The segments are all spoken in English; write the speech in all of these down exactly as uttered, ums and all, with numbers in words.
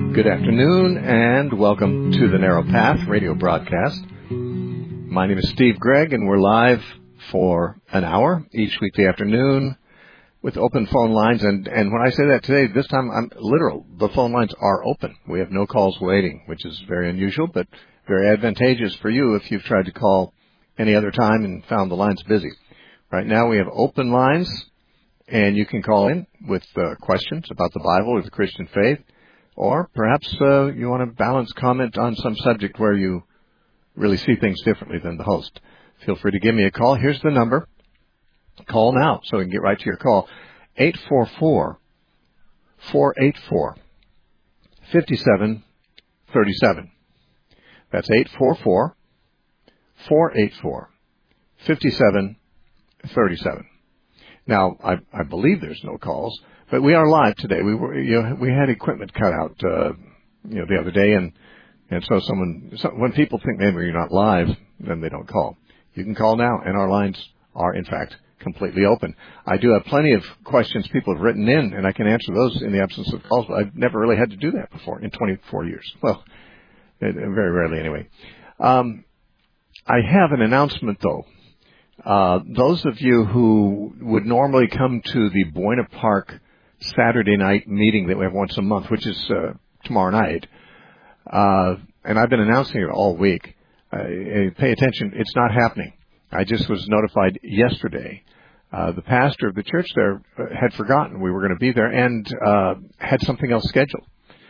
Good afternoon, and welcome to the Narrow Path radio broadcast. My name is Steve Gregg, and we're live for an hour each weekday afternoon with open phone lines. And, and when I say that today, this time I'm literal. The phone lines are open. We have no calls waiting, which is very unusual, but very advantageous for you if you've tried to call any other time and found the lines busy. Right now we have open lines, and you can call in with uh, questions about the Bible or the Christian faith. Or perhaps uh, you want to balance comment on some subject where you really see things differently than the host. Feel free to give me a call. Here's the number. Call now so we can get right to your call. eight four four, four eight four, five seven three seven. That's eight four four, four eight four, five seven three seven. Now, I, I believe there's no calls. But we are live today. We were, you know, we had equipment cut out, uh, you know, the other day, and and so someone, so when people think maybe you're not live, then they don't call. You can call now, and our lines are in fact completely open. I do have plenty of questions people have written in, and I can answer those in the absence of calls. But I've never really had to do that before in twenty-four years. Well, very rarely anyway. Um, I have an announcement though. Uh, those of you who would normally come to the Buena Park Saturday night meeting that we have once a month, which is uh, tomorrow night, uh, and I've been announcing it all week. Uh, pay attention, it's not happening. I just was notified yesterday. Uh, the pastor of the church there had forgotten we were going to be there and uh, had something else scheduled.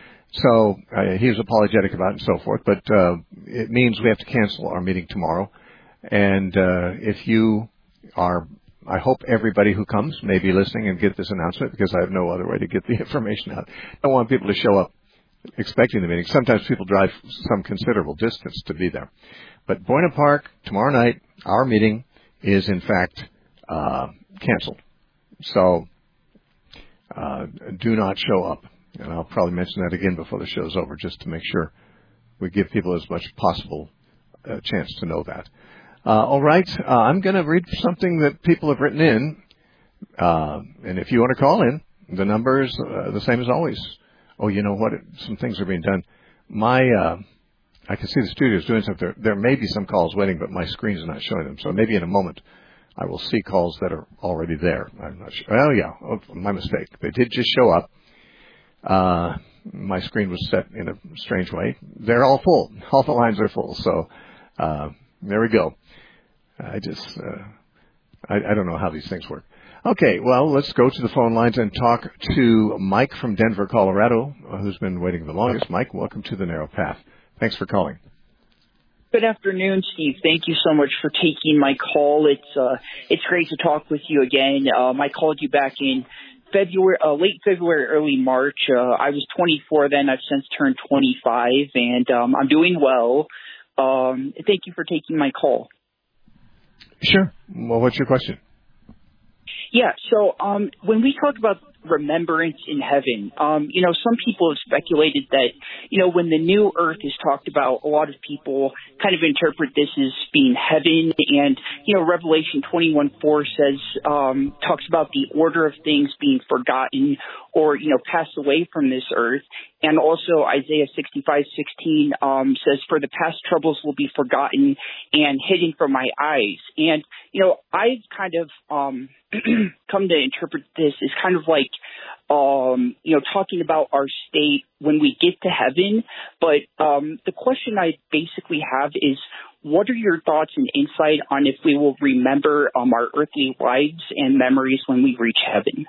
So uh, he was apologetic about it and so forth, but uh, it means we have to cancel our meeting tomorrow. And uh, if you are, I hope everybody who comes may be listening and get this announcement, because I have no other way to get the information out. I don't want people to show up expecting the meeting. Sometimes people drive some considerable distance to be there. But Buena Park, tomorrow night, our meeting is in fact uh, canceled. So uh, do not show up. And I'll probably mention that again before the show's over, just to make sure we give people as much possible uh, chance to know that. Uh, all right, uh, I'm going to read something that people have written in, uh, and if you want to call in, the number is uh, the same as always. Oh, you know what? Some things are being done. My, uh, I can see the studio's doing something. There, there may be some calls waiting, but my screen's not showing them. So maybe in a moment I will see calls that are already there. I'm not sure. Oh, yeah, oh, my mistake. They did just show up. Uh, my screen was set in a strange way. They're all full. All the lines are full. So uh, there we go. I just, uh, I, I don't know how these things work. Okay, well, let's go to the phone lines and talk to Mike from Denver, Colorado, who's been waiting the longest. Mike, welcome to the Narrow Path. Thanks for calling. Good afternoon, Steve. Thank you so much for taking my call. It's uh, it's great to talk with you again. Um, I called you back in February, uh, late February, early March. Uh, I was twenty-four then. I've since turned twenty-five, and um, I'm doing well. Um, thank you for taking my call. Sure. Well, what's your question? Yeah, so um, when we talk about remembrance in heaven, um, you know, some people have speculated that, you know, when the new earth is talked about, a lot of people kind of interpret this as being heaven. And, you know, Revelation twenty-one four says, um, talks about the order of things being forgotten or, you know, passed away from this earth. And also Isaiah sixty-five sixteen um, says, for the past troubles will be forgotten and hidden from my eyes. And, you know, I've kind of um, come to interpret this as kind of like, um, you know, talking about our state when we get to heaven. But um, the question I basically have is, what are your thoughts and insight on if we will remember um, our earthly lives and memories when we reach heaven?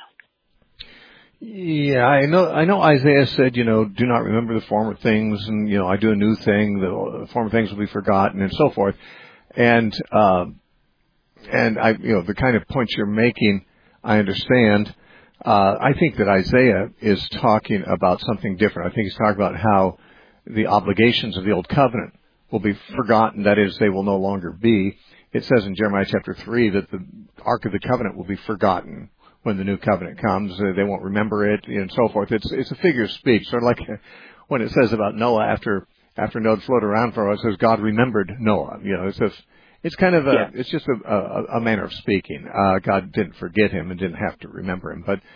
Yeah, I know. I know. Isaiah said, you know, do not remember the former things, and you know, I do a new thing. The former things will be forgotten, and so forth. And uh, and I, you know, the kind of points you're making, I understand. Uh, I think that Isaiah is talking about something different. I think he's talking about how the obligations of the old covenant will be forgotten. That is, they will no longer be. It says in Jeremiah chapter three that the Ark of the Covenant will be forgotten when the new covenant comes. Uh, they won't remember it, and so forth. It's it's a figure of speech, sort of like when it says about Noah after after Noah floated around for a while, it says God remembered Noah. You know, it's a, it's kind of a, yeah. it's just a, a, a manner of speaking. Uh, God didn't forget him and didn't have to remember him. But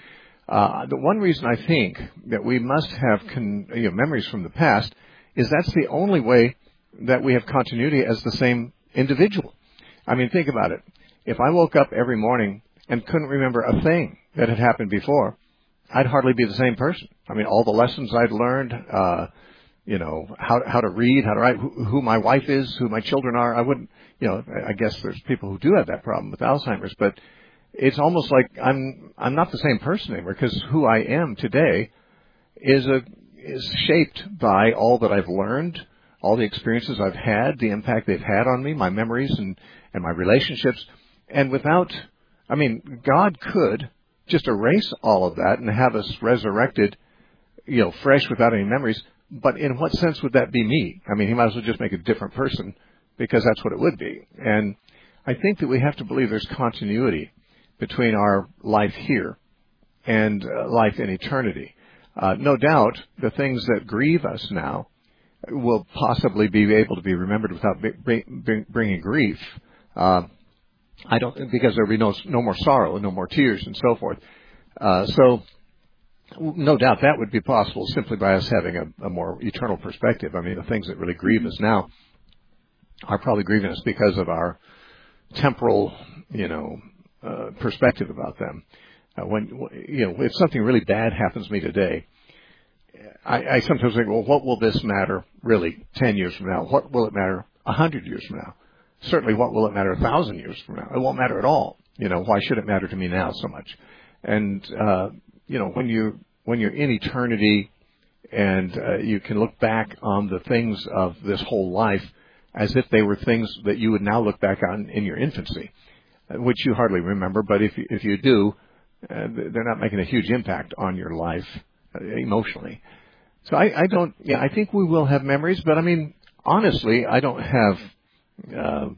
Uh, the one reason I think that we must have con- you know, memories from the past is that's the only way that we have continuity as the same individual. I mean, think about it. If I woke up every morning and couldn't remember a thing that had happened before, I'd hardly be the same person. I mean, all the lessons I'd learned, uh, you know, how how to read, how to write, who, who my wife is, who my children are, I wouldn't, you know, I guess there's people who do have that problem with Alzheimer's, but it's almost like I'm I'm not the same person anymore, because who I am today is a is shaped by all that I've learned, all the experiences I've had, the impact they've had on me, my memories and, and my relationships. And without, I mean, God could just erase all of that and have us resurrected, you know, fresh without any memories. But in what sense would that be me? I mean, he might as well just make a different person, because that's what it would be. And I think that we have to believe there's continuity between our life here and uh, life in eternity. Uh, no doubt the things that grieve us now will possibly be able to be remembered without b- b- bringing grief. Uh, I don't, because there will be no, no more sorrow and no more tears and so forth. Uh, so no doubt that would be possible simply by us having a, a more eternal perspective. I mean, the things that really grieve us now are probably grieving us because of our temporal, you know, uh, perspective about them. Uh, when, you know, if something really bad happens to me today, I, I sometimes think, well, what will this matter really ten years from now? What will it matter a hundred years from now? Certainly, what will it matter a thousand years from now? It won't matter at all. You know, why should it matter to me now so much? And, uh, you know, when you, when you're in eternity and, uh, you can look back on the things of this whole life as if they were things that you would now look back on in your infancy, which you hardly remember, but if you, if you do, uh, they're not making a huge impact on your life uh, emotionally. So I, I don't, yeah, I think we will have memories, but I mean, honestly, I don't have, uh,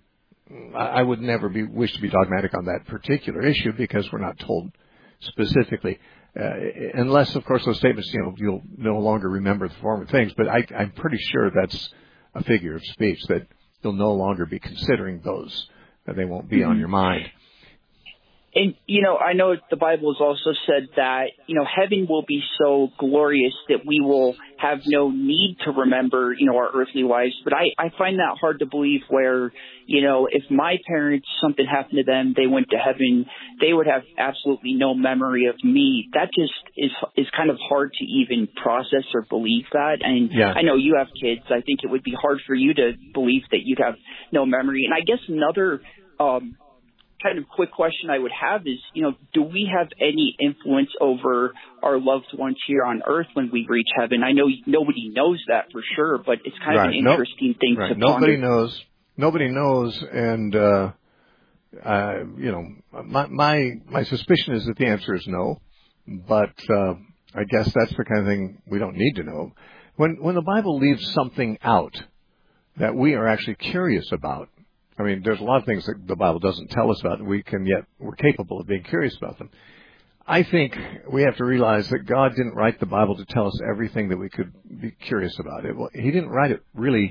I would never be wish to be dogmatic on that particular issue, because we're not told specifically, uh, unless, of course, those statements, you know, you'll no longer remember the former things. But I, I'm pretty sure that's a figure of speech, that you'll no longer be considering those, that they won't be mm-hmm. on your mind. And, you know, I know the Bible has also said that, you know, heaven will be so glorious that we will have no need to remember, you know, our earthly lives. But I, I find that hard to believe, where, you know, if my parents, something happened to them, they went to heaven, they would have absolutely no memory of me. That just is is kind of hard to even process or believe that. And yeah. I know you have kids. I think it would be hard for you to believe that you'd have no memory. And I guess another um kind of quick question I would have is, you know, do we have any influence over our loved ones here on earth when we reach heaven? I know nobody knows that for sure, but it's kind right. of an nope. interesting thing right. to Nobody ponder. knows. Nobody knows. And, uh, uh, you know, my, my, my suspicion is that the answer is no, but, uh, I guess that's the kind of thing we don't need to know. When, when the Bible leaves something out that we are actually curious about, I mean, there's a lot of things that the Bible doesn't tell us about, and we can yet, we're capable of being curious about them. I think we have to realize that God didn't write the Bible to tell us everything that we could be curious about. It, well, he didn't write it really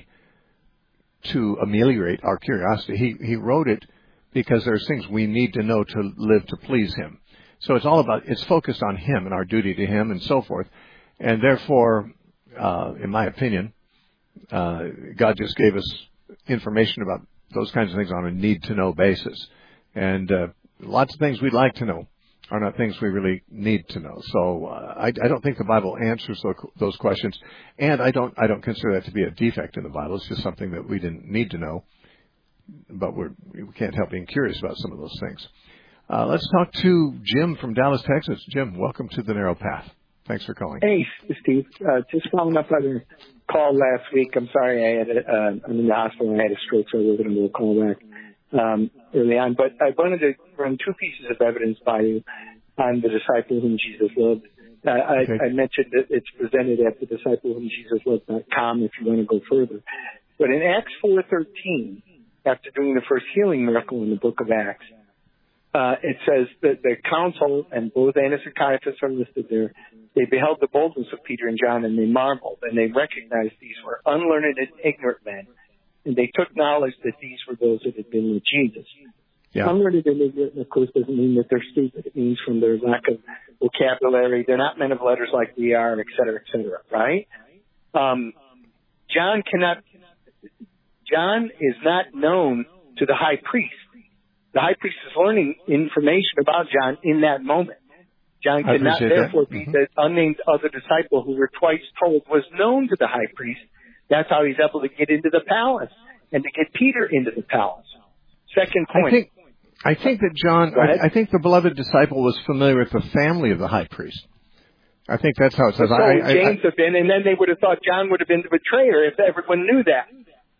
to ameliorate our curiosity. He, he wrote it because there's things we need to know to live to please Him. So it's all about, it's focused on Him and our duty to Him and so forth. And therefore, uh, in my opinion, uh, God just gave us information about those kinds of things on a need-to-know basis. And uh, lots of things we'd like to know are not things we really need to know. So uh, I, I don't think the Bible answers those, those questions, and I don't I don't consider that to be a defect in the Bible. It's just something that we didn't need to know, but we're, we can't help being curious about some of those things. Uh, let's talk to Jim from Dallas, Texas. Jim, welcome to The Narrow Path. Thanks for calling. Hey, Steve. Uh, just following up on your call last week. I'm sorry, I had a, uh, I'm in the hospital and I had a stroke, so I wasn't able to call back um, early on. But I wanted to run two pieces of evidence by you on the disciple whom Jesus loved. Uh, I, okay. I mentioned that it's presented at the disciple whom Jesus loved dot com if you want to go further. But in Acts four thirteen, after doing the first healing miracle in the book of Acts, Uh, it says that the council, and both Annas and Caiaphas are listed there, they beheld the boldness of Peter and John, and they marveled, and they recognized these were unlearned and ignorant men, and they took knowledge that these were those that had been with Jesus. Yeah. Unlearned and ignorant, of course, doesn't mean that they're stupid. It means from their lack of vocabulary. They're not men of letters like we are, et cetera, et cetera, right? Um, John cannot, John is not known to the high priest. The high priest is learning information about John in that moment. John cannot therefore be mm-hmm. the unnamed other disciple who we're twice told was known to the high priest. That's how he's able to get into the palace and to get Peter into the palace. Second point. I think, I think that John, I, I think the beloved disciple was familiar with the family of the high priest. I think that's how it says. So I, James I, have been, and then they would have thought John would have been the betrayer if everyone knew that.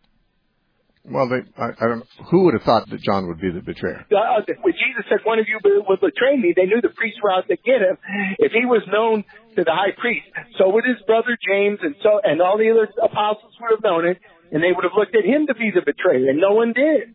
Well, they, I, I don't. Who would have thought that John would be the betrayer? Uh, when Jesus said, "One of you will betray me," they knew the priests were out to get him. If he was known to the high priest, so would his brother James, and so and all the other apostles would have known it, and they would have looked at him to be the betrayer, and no one did.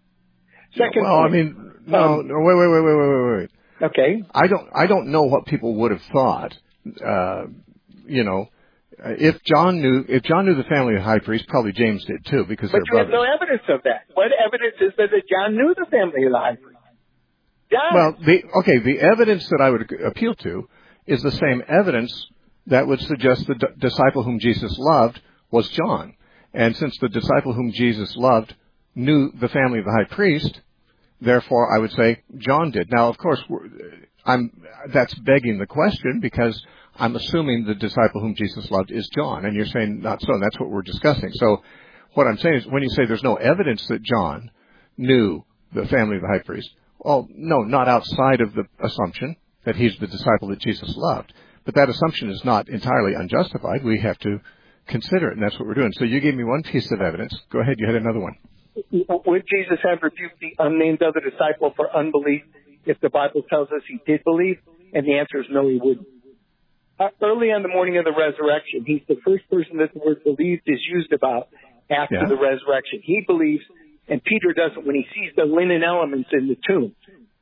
Second. Well, point, I mean, no, um, no, wait, wait, wait, wait, wait, wait, wait. Okay. I don't. I don't know what people would have thought. Uh, you know. If John knew, if John knew the family of the high priest, probably James did too, because but they're you brothers. have no evidence of that. What evidence is there that John knew the family of the high priest? John. Well, the okay, the evidence that I would appeal to is the same evidence that would suggest the d- disciple whom Jesus loved was John, and since the disciple whom Jesus loved knew the family of the high priest, therefore I would say John did. Now, of course, we're, I'm that's begging the question because I'm assuming the disciple whom Jesus loved is John, and you're saying not so. That's what we're discussing. So what I'm saying is when you say there's no evidence that John knew the family of the high priest, well, no, not outside of the assumption that he's the disciple that Jesus loved. But that assumption is not entirely unjustified. We have to consider it, and that's what we're doing. So you gave me one piece of evidence. Go ahead. You had another one. Would Jesus have rebuked the unnamed other disciple for unbelief if the Bible tells us he did believe? And the answer is no, he wouldn't. Uh, early on the morning of the resurrection, he's the first person that the word believed is used about after yeah. the resurrection. He believes, and Peter doesn't when he sees the linen elements in the tomb.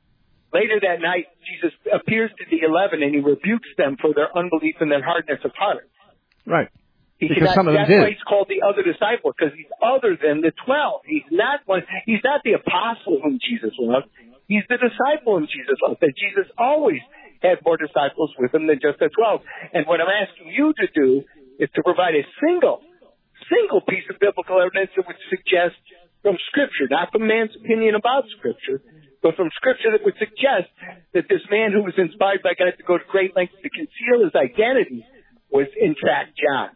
Later that night, Jesus appears to the eleven and he rebukes them for their unbelief and their hardness of heart. Right. He because said, some of them that's did. why he's called the other disciple, because he's other than the twelve. He's not one. He's not the apostle whom Jesus loved. He's the disciple whom Jesus loved. That Jesus always had more disciples with him than just the twelve. And what I'm asking you to do is to provide a single, single piece of biblical evidence that would suggest from Scripture, not from man's opinion about Scripture, but from Scripture that would suggest that this man who was inspired by God to go to great lengths to conceal his identity was in fact John.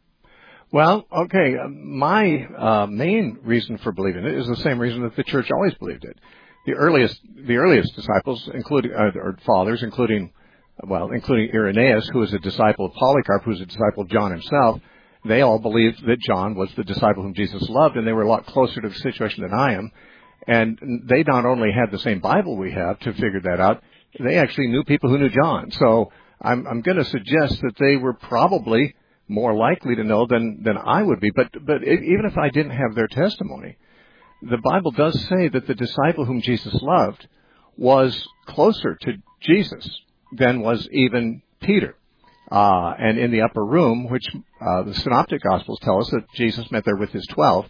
Well, okay, my uh, main reason for believing it is the same reason that the church always believed it. The earliest, the earliest disciples, including uh, or fathers, including, well, including Irenaeus, who was a disciple of Polycarp, who was a disciple of John himself, they all believed that John was the disciple whom Jesus loved, and they were a lot closer to the situation than I am. And they not only had the same Bible we have to figure that out, they actually knew people who knew John. So I'm, I'm going to suggest that they were probably more likely to know than, than I would be. But, but even if I didn't have their testimony, the Bible does say that the disciple whom Jesus loved was closer to Jesus than was even Peter. Uh, and in the upper room, which uh, the Synoptic Gospels tell us that Jesus met there with his twelve,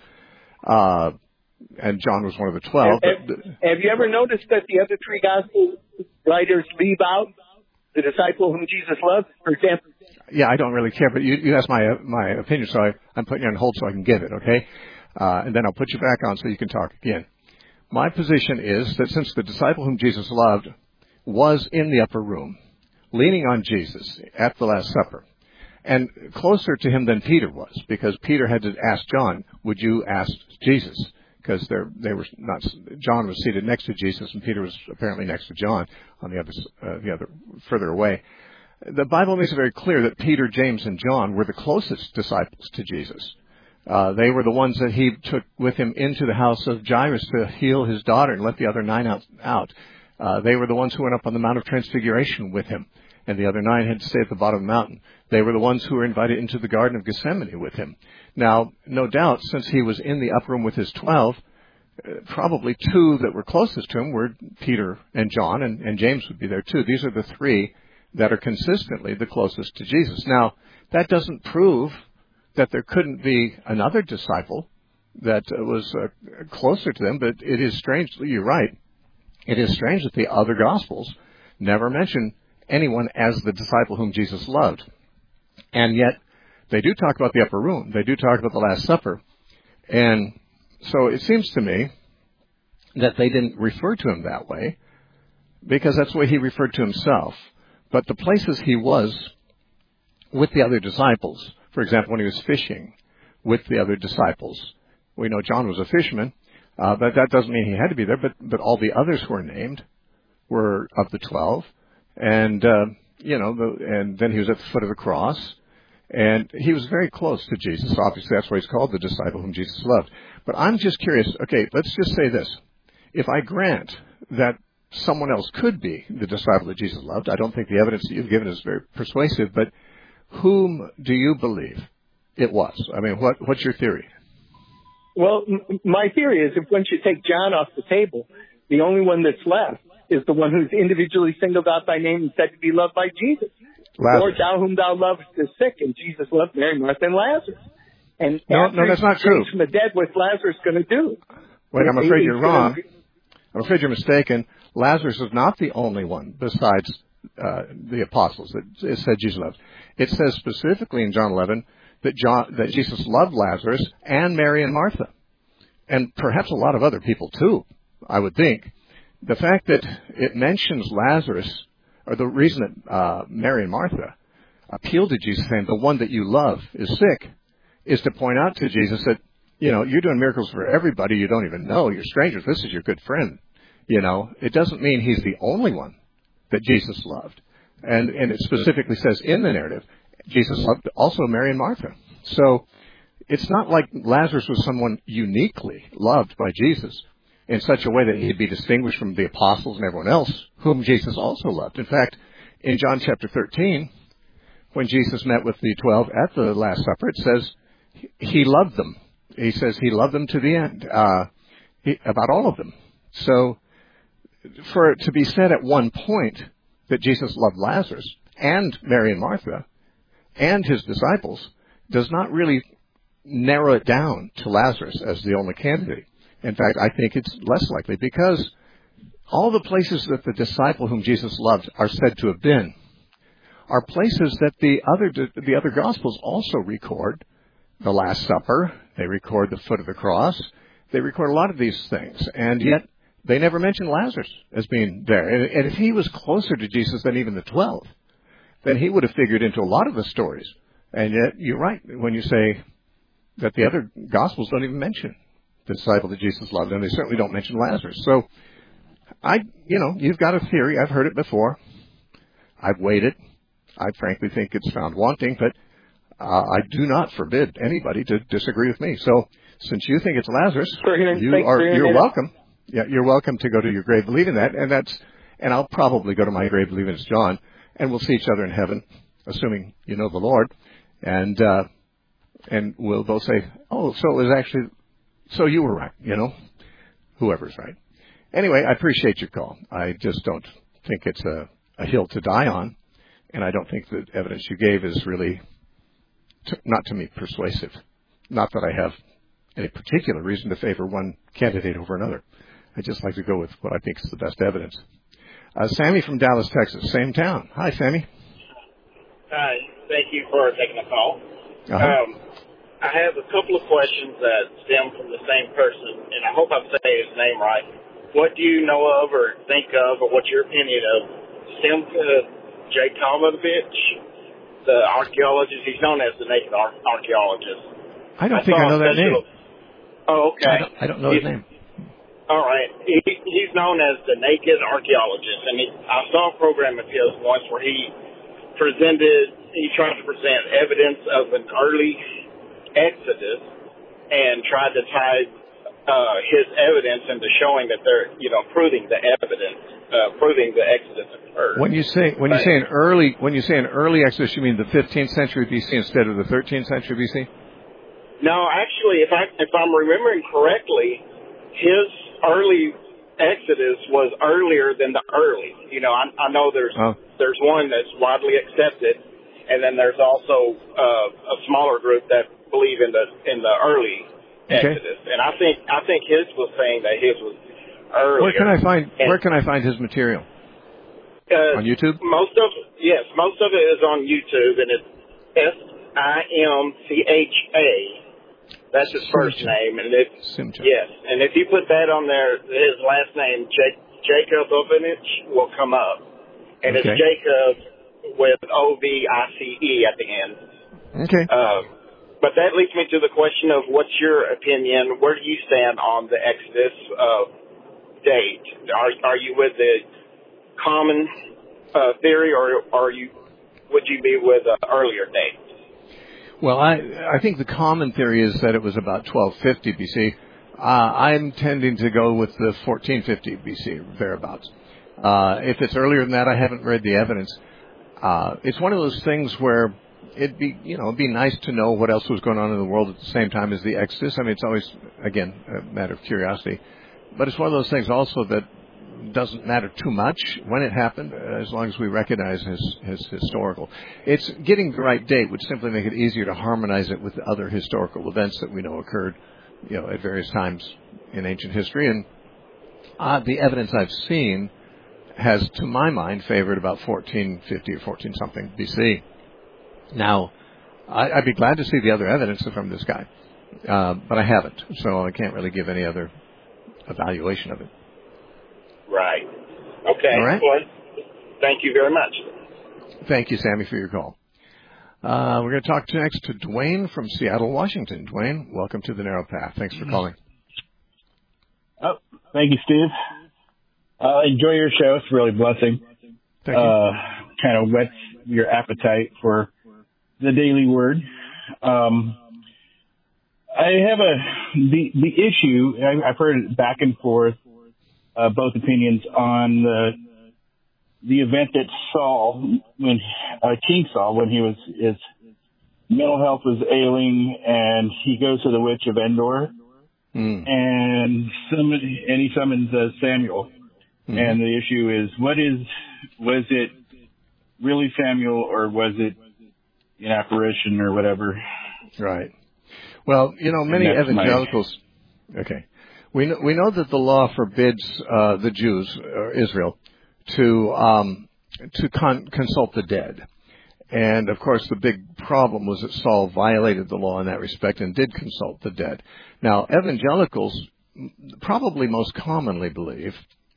uh, and John was one of the twelve. Have, but, have you ever noticed that the other three Gospel writers leave out the disciple whom Jesus loved? For example, yeah, I don't really care, but you, you asked my my opinion, so I, I'm putting you on hold so I can give it, okay? Uh, and then I'll put you back on so you can talk again. My position is that since the disciple whom Jesus loved was in the upper room, leaning on Jesus at the Last Supper, and closer to him than Peter was, because Peter had to ask John, would you ask Jesus? Because they were not, John was seated next to Jesus, and Peter was apparently next to John on the other, uh, the other, further away. The Bible makes it very clear that Peter, James, and John were the closest disciples to Jesus. Uh, they were the ones that he took with him into the house of Jairus to heal his daughter and let the other nine out. out. Uh, they were the ones who went up on the Mount of Transfiguration with him, and the other nine had to stay at the bottom of the mountain. They were the ones who were invited into the Garden of Gethsemane with him. Now, no doubt, since he was in the upper room with his twelve, uh, probably two that were closest to him were Peter and John, and, and James would be there too. These are the three that are consistently the closest to Jesus. Now, that doesn't prove that there couldn't be another disciple that uh, was uh, closer to them, but it is strange, you're right, It is strange that the other Gospels never mention anyone as the disciple whom Jesus loved. And yet, they do talk about the upper room. They do talk about the Last Supper. And so it seems to me that they didn't refer to him that way, because that's the way he referred to himself. But the places he was with the other disciples, for example, when he was fishing with the other disciples, we know John was a fisherman, uh, but that doesn't mean he had to be there, but, but all the others who were named were of the twelve. And, uh, you know, the, and then he was at the foot of the cross. And he was very close to Jesus. Obviously, that's why he's called the disciple whom Jesus loved. But I'm just curious. Okay, let's just say this. If I grant that someone else could be the disciple that Jesus loved, I don't think the evidence that you've given is very persuasive, but whom do you believe it was? I mean, what, what's your theory? Well, m- my theory is if once you take John off the table, the only one that's left is the one who's individually singled out by name and said to be loved by Jesus. Lazarus. Lord, thou whom thou lovest is sick, and Jesus loved Mary, Martha, and Lazarus. And no, no, that's not true. From the dead, what's Lazarus going to do? Wait, I'm afraid you're wrong. Gonna... I'm afraid you're mistaken. Lazarus is not the only one besides uh, the apostles that it said Jesus loved. It says specifically in John eleven that John that Jesus loved Lazarus and Mary and Martha, and perhaps a lot of other people too, I would think. The fact that it mentions Lazarus, or the reason that uh, Mary and Martha appealed to Jesus saying, the one that you love is sick, is to point out to Jesus that, you know, you're doing miracles for everybody you don't even know. You're strangers. This is your good friend. You know, it doesn't mean he's the only one that Jesus loved. And, and it specifically says in the narrative, Jesus loved also Mary and Martha. So it's not like Lazarus was someone uniquely loved by Jesus in such a way that he'd be distinguished from the apostles and everyone else whom Jesus also loved. In fact, in John chapter thirteen, when Jesus met with the twelve at the Last Supper, it says he loved them. He says he loved them to the end, uh, he, about all of them. So for it to be said at one point that Jesus loved Lazarus and Mary and Martha and his disciples does not really narrow it down to Lazarus as the only candidate. In fact, I think it's less likely, because all the places that the disciple whom Jesus loved are said to have been are places that the other the other Gospels also record. The Last Supper, they record the foot of the cross, they record a lot of these things, and yet they never mention Lazarus as being there. And if he was closer to Jesus than even the twelve, then he would have figured into a lot of the stories. And yet, you're right when you say that the other Gospels don't even mention the disciple that Jesus loved, and they certainly don't mention Lazarus. So, I, you know, you've got a theory. I've heard it before. I've weighed it. I frankly think it's found wanting, but uh, I do not forbid anybody to disagree with me. So, since you think it's Lazarus, you are you're welcome. Yeah, you're welcome to go to your grave believing that, and that's, and I'll probably go to my grave believing it's John, and we'll see each other in heaven, assuming you know the Lord, and uh, and we'll both say, oh, so it was actually. So you were right, you know, whoever's right. Anyway, I appreciate your call. I just don't think it's a, a hill to die on, and I don't think the evidence you gave is really, t- not to me, persuasive. Not that I have any particular reason to favor one candidate over another. I just like to go with what I think is the best evidence. Uh, Sammy from Dallas, Texas, same town. Hi, Sammy. Hi, thank you for taking the call. Uh-huh. Um, I have a couple of questions that stem from the same person, and I hope I'm saying his name right. What do you know of or think of, or what's your opinion of Simcha J. Tomovich, the archaeologist? He's known as the naked ar- archaeologist. I don't I think I know that name. Oh, okay. I don't, I don't know he, his name. All right. He, he's known as the naked archaeologist, and he, I saw a program of his once where he presented, he tried to present evidence of an early Exodus and tried to tie uh, his evidence into showing that they're, you know, proving the evidence, uh, proving the Exodus occurred. When you say when you say an early when you say an early Exodus, you mean the fifteenth century B C instead of the thirteenth century B C? No, actually, if I if I'm remembering correctly, his early Exodus was earlier than the early. You know, I, I know there's oh. there's one that's widely accepted, and then there's also uh, a smaller group that believe in the in the early okay. Exodus. And I think I think his was saying that his was earlier. Where can I find and, Where can I find his material? Uh, on YouTube? Most of yes, most of it is on YouTube, and it's S I M C H A. That's his first Simcha. name, and if Simcha. yes, and if you put that on there, his last name J- Jacob Ovenich will come up, and Okay. it's Jacob with O V I C E at the end. Okay. Um, but that leads me to the question of what's your opinion? Where do you stand on the Exodus uh, date? Are are you with the common uh, theory, or are you would you be with an earlier date? Well, I I think the common theory is that it was about twelve fifty B C. Uh, I'm tending to go with the fourteen fifty B C, thereabouts. Uh, if it's earlier than that, I haven't read the evidence. Uh, it's one of those things where it'd be, you know, it'd be nice to know what else was going on in the world at the same time as the Exodus. I mean, it's always, again, a matter of curiosity. But it's one of those things also that doesn't matter too much when it happened, as long as we recognize his, his historical. It's getting the right date would simply make it easier to harmonize it with the other historical events that we know occurred, you know, at various times in ancient history. And uh, the evidence I've seen has, to my mind, favored about fourteen fifty or fourteen something B C. Now, I, I'd be glad to see the other evidence from this guy, uh, but I haven't, so I can't really give any other evaluation of it. Right. Okay. All right. Well, thank you very much. Thank you, Sammy, for your call. Uh, we're going to talk to next to Dwayne from Seattle, Washington. Dwayne, welcome to the Narrow Path. Thanks for calling. Oh, thank you, Steve. Uh, enjoy your show. It's really a blessing. Thank you. Uh, kind of whets your appetite for the daily word. Um, I have a the the issue. I, I've heard it back and forth, uh, both opinions on the the event that Saul, when uh, King Saul, when he was his mental health was ailing, and he goes to the witch of Endor, mm. and summon, and he summons uh, Samuel. Mm-hmm. And the issue is, what is was it really Samuel, or was it an apparition or whatever? Right. Well, you know, many evangelicals. My... Okay, we know, we know that the law forbids uh, the Jews or Israel to um, to con- consult the dead, and of course, the big problem was that Saul violated the law in that respect and did consult the dead. Now, evangelicals probably most commonly believe.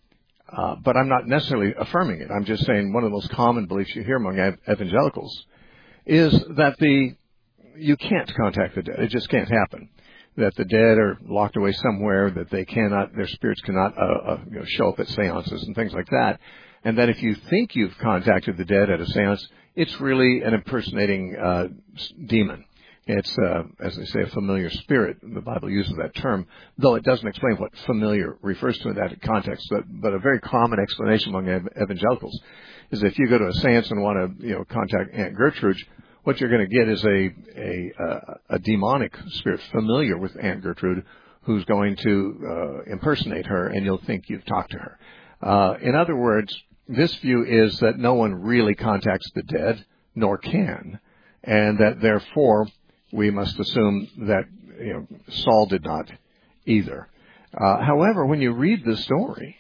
Uh, but I'm not necessarily affirming it. I'm just saying one of the most common beliefs you hear among ev- evangelicals is that the you can't contact the dead. It just can't happen. That the dead are locked away somewhere, that they cannot, their spirits cannot uh, uh, you know, show up at seances and things like that. And that if you think you've contacted the dead at a seance, it's really an impersonating uh, demon. It's, uh, as they say, a familiar spirit. The Bible uses that term, though it doesn't explain what familiar refers to in that context. But, but a very common explanation among ev- evangelicals is if you go to a seance and want to, you know, contact Aunt Gertrude, what you're going to get is a a, uh, a demonic spirit familiar with Aunt Gertrude who's going to uh, impersonate her, and you'll think you've talked to her. Uh, in other words, this view is that no one really contacts the dead, nor can, and that therefore we must assume that, you know, Saul did not either. Uh, however, when you read the story,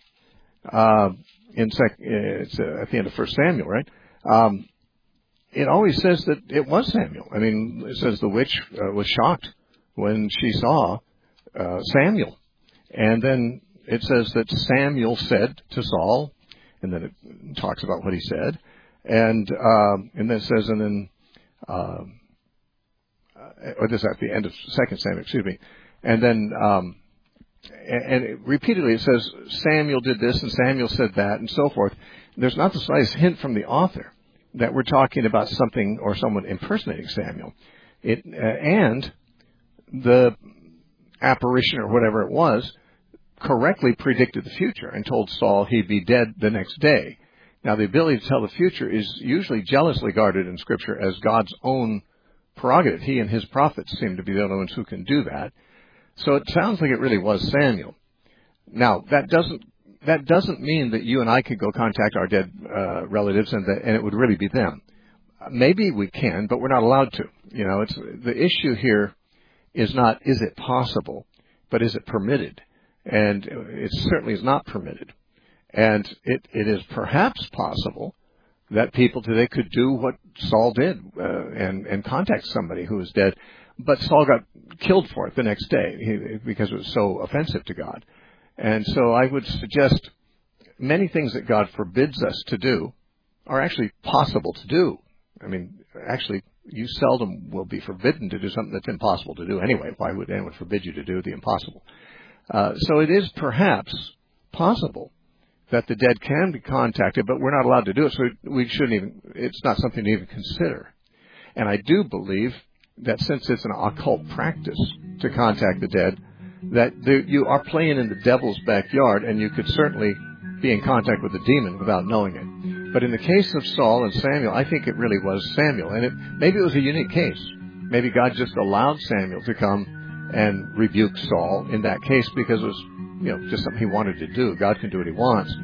uh, in sec- it's uh, at the end of First Samuel, right? Um, it always says that it was Samuel. I mean, it says the witch uh, was shocked when she saw uh, Samuel, and then it says that Samuel said to Saul, and then it talks about what he said, and um, and then it says, and then. Um, or this at the end of Second Samuel, excuse me, and then um, and, and it, repeatedly it says Samuel did this and Samuel said that and so forth. There's not the slightest hint from the author that we're talking about something or someone impersonating Samuel. It uh, and the apparition or whatever it was correctly predicted the future and told Saul he'd be dead the next day. Now, the ability to tell the future is usually jealously guarded in Scripture as God's own prerogative. He and his prophets seem to be the only ones who can do that. So it sounds like it really was Samuel. Now, that doesn't that doesn't mean that you and I could go contact our dead uh, relatives and, that, and it would really be them. Maybe we can, but we're not allowed to. You know, it's the issue here is not is it possible, but is it permitted? And it certainly is not permitted. And it, it is perhaps possible that people today could do what Saul did uh, and, and contact somebody who was dead. But Saul got killed for it the next day he, because it was so offensive to God. And so I would suggest many things that God forbids us to do are actually possible to do. I mean, actually, you seldom will be forbidden to do something that's impossible to do anyway. Why would anyone forbid you to do the impossible? Uh, so it is perhaps possible that the dead can be contacted, but we're not allowed to do it, so we shouldn't even, it's not something to even consider. And I do believe that since it's an occult practice to contact the dead, that the, you are playing in the devil's backyard, and you could certainly be in contact with a demon without knowing it. But in the case of Saul and Samuel, I think it really was Samuel. And it, maybe it was a unique case. Maybe God just allowed Samuel to come and rebuke Saul in that case because it was, you know, just something he wanted to do. God can do what he wants.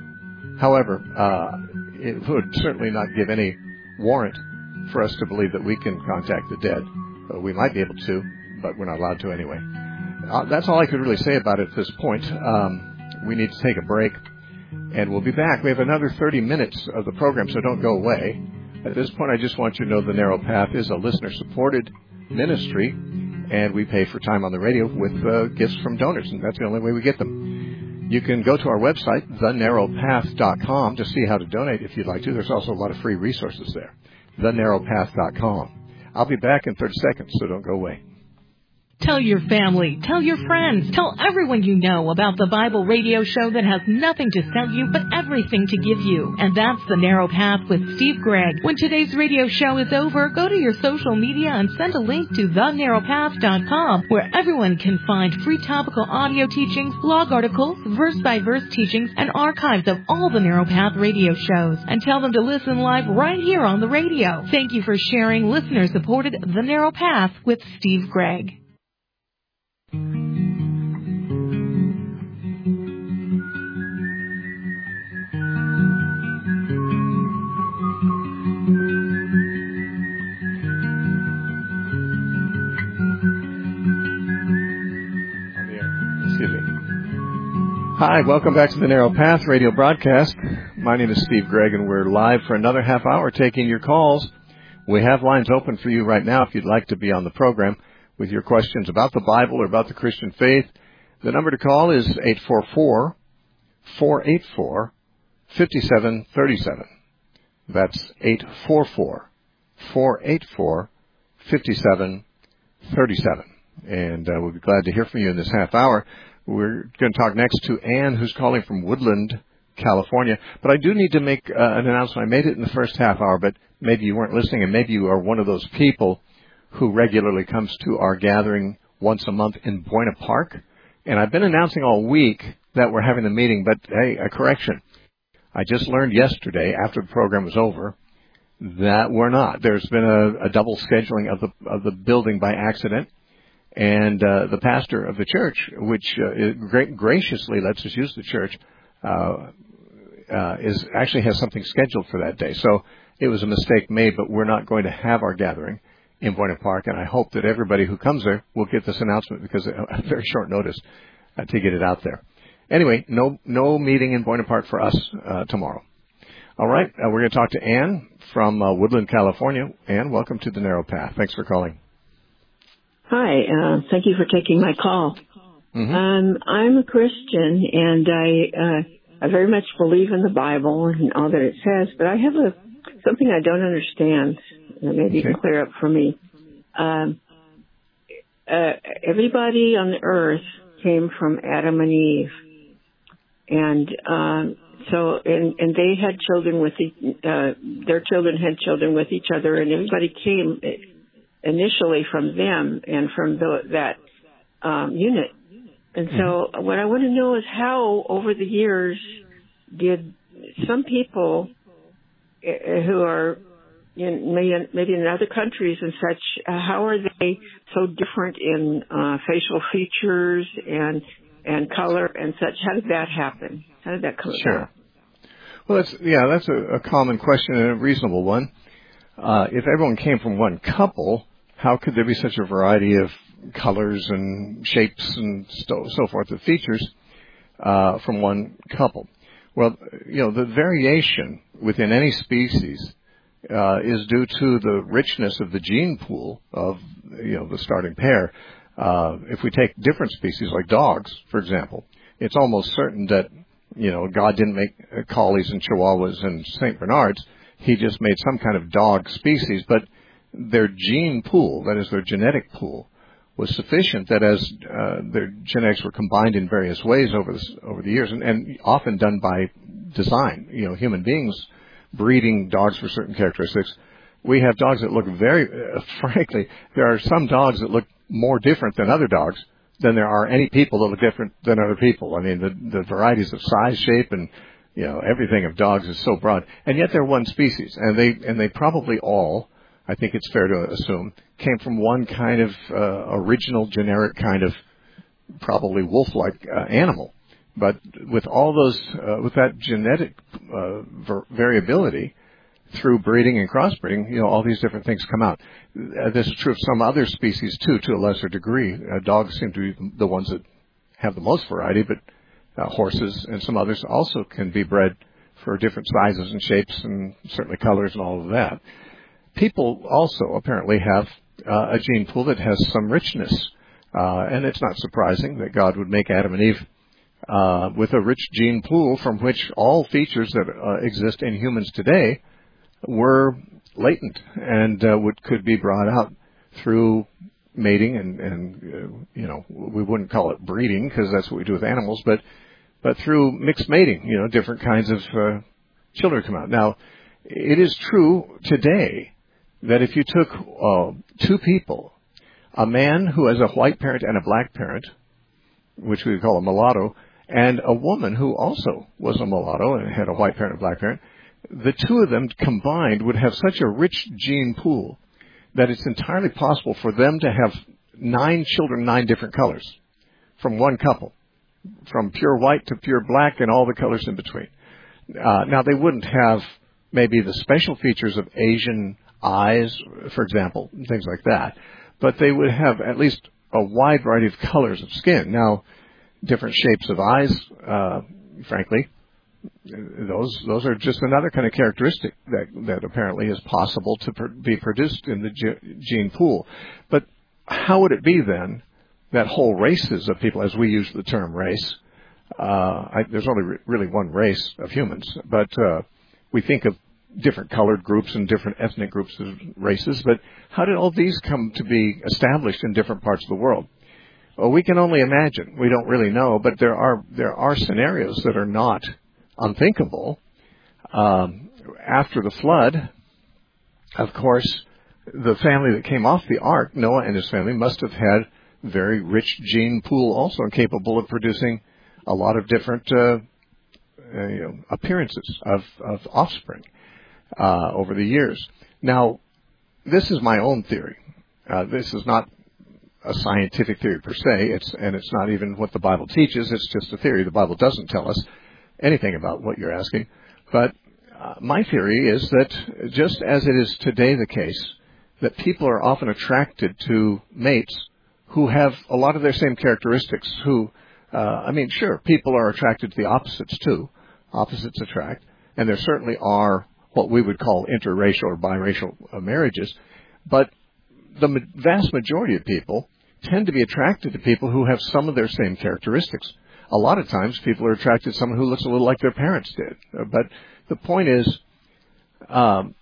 However, uh, it would certainly not give any warrant for us to believe that we can contact the dead. Uh, we might be able to, but we're not allowed to anyway. Uh, that's all I could really say about it at this point. Um, we need to take a break. And we'll be back. We have another thirty minutes of the program, so don't go away. At this point, I just want you to know the Narrow Path is a listener-supported ministry, and we pay for time on the radio with uh, gifts from donors, and that's the only way we get them. You can go to our website, the narrow path dot com, to see how to donate if you'd like to. There's also a lot of free resources there, the narrow path dot com. I'll be back in thirty seconds, so don't go away. Tell your family, tell your friends, tell everyone you know about the Bible radio show that has nothing to sell you but everything to give you. And that's The Narrow Path with Steve Gregg. When today's radio show is over, go to your social media and send a link to the narrow path dot com, where everyone can find free topical audio teachings, blog articles, verse-by-verse teachings, and archives of all the Narrow Path radio shows. And tell them to listen live right here on the radio. Thank you for sharing listener-supported The Narrow Path with Steve Gregg. Hi, welcome back to the Narrow Path radio broadcast. My name is Steve Gregg, and we're live for another half hour taking your calls. We have lines open for you right now if you'd like to be on the program with your questions about the Bible or about the Christian faith. The number to call is eight four four, four eight four, five seven three seven. That's eight four four, four eight four, five seven three seven. And uh, we'll be glad to hear from you in this half hour. We're going to talk next to Ann, who's calling from Woodland, California. But I do need to make uh, an announcement. I made it in the first half hour, but maybe you weren't listening, and maybe you are one of those people who regularly comes to our gathering once a month in Buena Park. And I've been announcing all week that we're having the meeting, but, hey, a correction. I just learned yesterday, after the program was over, that we're not. There's been a, a double scheduling of the of the building by accident. And uh, the pastor of the church, which uh, gra- graciously lets us use the church, uh, uh, is actually has something scheduled for that day. So it was a mistake made, but we're not going to have our gathering in Buena Park. And I hope that everybody who comes there will get this announcement because at very short notice uh, to get it out there. Anyway, no no meeting in Buena Park for us uh, tomorrow. All right, uh, we're going to talk to Ann from uh, Woodland, California. Ann, welcome to the Narrow Path. Thanks for calling. Hi, uh, thank you for taking my call. Mm-hmm. Um, I'm a Christian, and I uh, I very much believe in the Bible and all that it says, but I have a something I don't understand. Maybe okay. You can clear up for me. Um, uh, everybody on the earth came from Adam and Eve, and um, so and and they had children with each, uh, their children had children with each other, and everybody came initially from them and from the, that um, unit. And so mm-hmm. what I want to know is how, over the years, did some people uh, who are in, maybe, in, maybe in other countries and such, uh, how are they so different in uh, facial features and and color and such? How did that happen? How did that come sure. about? Well, that's, yeah, that's a, a common question and a reasonable one. Uh, if everyone came from one couple, how could there be such a variety of colors and shapes and so, so forth of features uh, from one couple? Well, you know, the variation within any species uh, is due to the richness of the gene pool of, you know, the starting pair. Uh, if we take different species like dogs, for example, it's almost certain that, you know, God didn't make collies and chihuahuas and Saint Bernards. He just made some kind of dog species, but their gene pool, that is their genetic pool, was sufficient that as uh, their genetics were combined in various ways over the, over the years, and, and often done by design, you know, human beings breeding dogs for certain characteristics. We have dogs that look very, uh, frankly, there are some dogs that look more different than other dogs than there are any people that look different than other people. I mean, the, the varieties of size, shape, and, you know, everything of dogs is so broad. And yet they're one species, and they and they probably all, I think it's fair to assume, came from one kind of uh, original, generic kind of probably wolf-like uh, animal. But with all those, uh, with that genetic uh, ver- variability through breeding and crossbreeding, you know, all these different things come out. Uh, this is true of some other species too, to a lesser degree. Uh, dogs seem to be the ones that have the most variety, but uh, horses and some others also can be bred for different sizes and shapes and certainly colors and all of that. People also apparently have uh, a gene pool that has some richness, uh, and it's not surprising that God would make Adam and Eve uh, with a rich gene pool from which all features that uh, exist in humans today were latent and uh, would could be brought out through mating and, and uh, you know, we wouldn't call it breeding because that's what we do with animals, but but through mixed mating, you know, different kinds of uh, children come out. Now, it is true today that if you took uh, two people, a man who has a white parent and a black parent, which we would call a mulatto, and a woman who also was a mulatto and had a white parent and a black parent, the two of them combined would have such a rich gene pool that it's entirely possible for them to have nine children, nine different colors from one couple, from pure white to pure black and all the colors in between. Uh, now, they wouldn't have maybe the special features of Asian eyes, for example, things like that, but they would have at least a wide variety of colors of skin. Now, different shapes of eyes, uh, frankly, those those are just another kind of characteristic that that apparently is possible to pr- be produced in the ge- gene pool. But how would it be then that whole races of people, as we use the term race, uh, I, there's only re- really one race of humans, but uh, we think of different colored groups and different ethnic groups of races, but how did all these come to be established in different parts of the world? Well, we can only imagine. We don't really know, but there are there are scenarios that are not unthinkable. Um, after the flood, of course, the family that came off the ark, Noah and his family, must have had very rich gene pool also and capable of producing a lot of different uh, uh, you know, appearances of, of offspring uh, over the years. Now, this is my own theory. Uh, this is not a scientific theory per se, it's, and it's not even what the Bible teaches. It's just a theory. The Bible doesn't tell us anything about what you're asking. But uh, my theory is that just as it is today the case, that people are often attracted to mates who have a lot of their same characteristics, who, uh, I mean, sure, people are attracted to the opposites too. Opposites attract. And there certainly are what we would call interracial or biracial uh, marriages. But the ma- vast majority of people tend to be attracted to people who have some of their same characteristics. A lot of times people are attracted to someone who looks a little like their parents did. Uh, but the point is, um,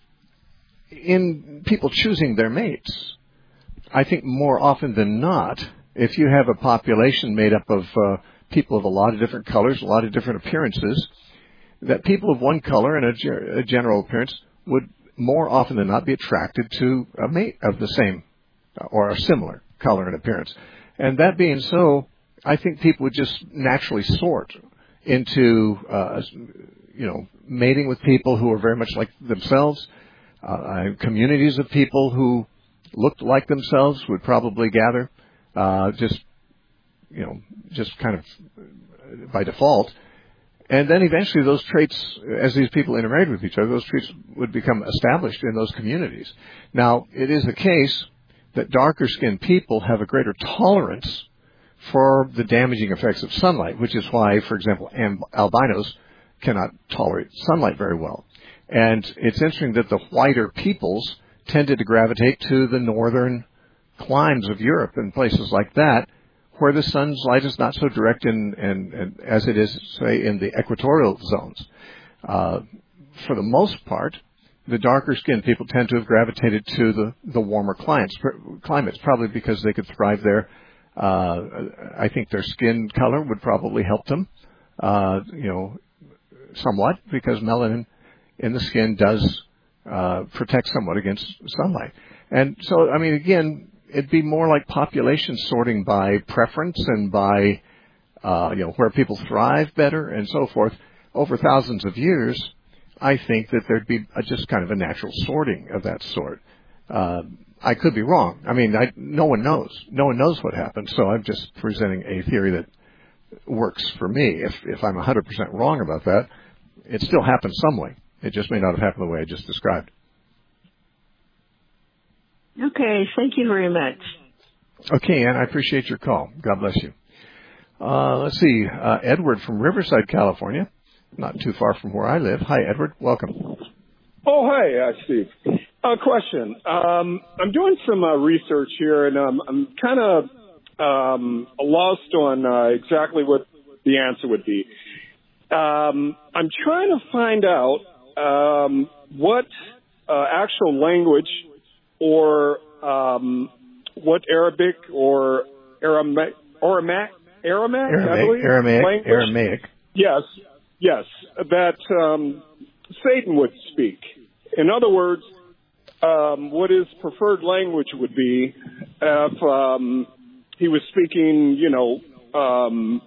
in people choosing their mates, I think more often than not, if you have a population made up of uh, people of a lot of different colors, a lot of different appearances, that people of one color and a, ge- a general appearance would more often than not be attracted to a mate of the same or a similar color and appearance. And that being so, I think people would just naturally sort into, uh, you know, mating with people who are very much like themselves. Uh, communities of people who looked like themselves would probably gather, uh, just, you know, just kind of by default. And then eventually those traits, as these people intermarried with each other, those traits would become established in those communities. Now, it is the case that darker-skinned people have a greater tolerance for the damaging effects of sunlight, which is why, for example, albinos cannot tolerate sunlight very well. And it's interesting that the whiter peoples tended to gravitate to the northern climes of Europe and places like that, where the sun's light is not so direct in, in, in, as it is, say, in the equatorial zones. Uh, for the most part, the darker-skinned people tend to have gravitated to the, the warmer climates, climates, probably because they could thrive there. Uh, I think their skin color would probably help them, uh, you know, somewhat, because melanin in the skin does uh, protect somewhat against sunlight. And so, I mean, again, it'd be more like population sorting by preference and by, uh, you know, where people thrive better and so forth. Over thousands of years, I think that there'd be a, just kind of a natural sorting of that sort. Uh, I could be wrong. I mean, I, no one knows. No one knows what happened, so I'm just presenting a theory that works for me. If, if I'm one hundred percent wrong about that, it still happened some way. It just may not have happened the way I just described. Okay, thank you very much. Okay, Ann, I appreciate your call. God bless you. Uh, let's see, uh, Edward from Riverside, California, not too far from where I live. Hi, Edward. Welcome. Oh, hi, uh, Steve. A uh, question. Um, I'm doing some uh, research here, and um, I'm kind of um, lost on uh, exactly what the answer would be. Um, I'm trying to find out um, what uh, actual language or um, what Arabic or Aramaic, Aramaic, Aramaic, I believe, Aramaic, language. Aramaic. Yes, yes, that um, Satan would speak. In other words, um, what his preferred language would be if um, he was speaking, you know, um,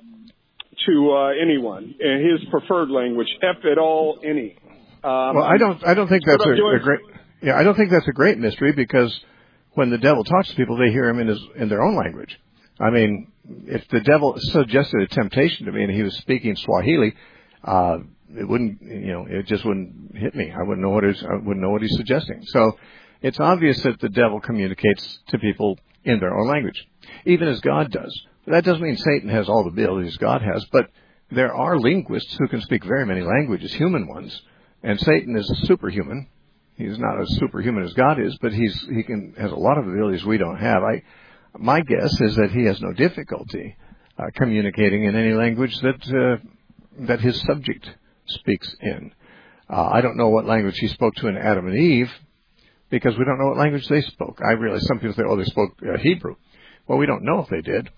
to uh, anyone in his preferred language, if at all any. Um, well, I don't, I don't think that's a, a great. Yeah, I don't think that's a great mystery, because when the devil talks to people, they hear him in his in their own language. I mean, if the devil suggested a temptation to me and he was speaking Swahili, uh, it wouldn't, you know, it just wouldn't hit me. I wouldn't know what he's, I wouldn't know what he's suggesting. So it's obvious that the devil communicates to people in their own language, even as God does. That doesn't mean Satan has all the abilities God has, but there are linguists who can speak very many languages, human ones, and Satan is a superhuman. He's not as superhuman as God is, but he's he can has a lot of abilities we don't have. I, my guess is that he has no difficulty uh, communicating in any language that uh, that his subject speaks in. Uh, I don't know what language he spoke to in Adam and Eve, because we don't know what language they spoke. I realize some people say, oh, they spoke uh, Hebrew. Well, we don't know if they did.